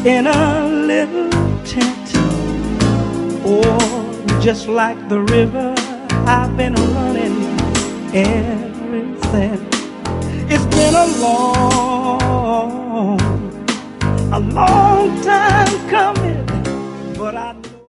in a little tent. Oh, just like the river, I've been running ever since. It's been a long